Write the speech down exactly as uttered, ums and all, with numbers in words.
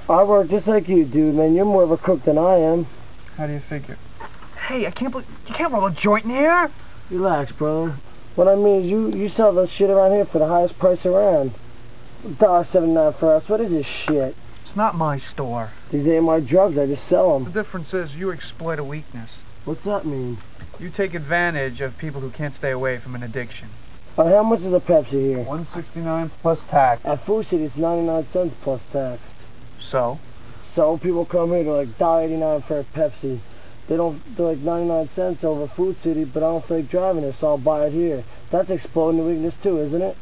I work just like you, dude, man. You're more of a crook than I am. How do you figure? Hey, I can't believe you can't roll a joint in here. Relax, brother. What I mean is you, you sell this shit around here for the highest price around. one dollar seventy-nine for us. What is this shit? It's not my store. These ain't my drugs. I just sell The them. difference is you exploit a weakness. What's that mean? You take advantage of people who can't stay away from an addiction. Uh, how much is a Pepsi here? one sixty-nine plus tax. At Food City, it's ninety-nine cents plus tax. So? So people come here, they're like one dollar eighty-nine for a Pepsi. They don't, they're like ninety-nine cents over Food City, but I don't feel like driving it, so I'll buy it here. That's exploiting the weakness too, isn't it?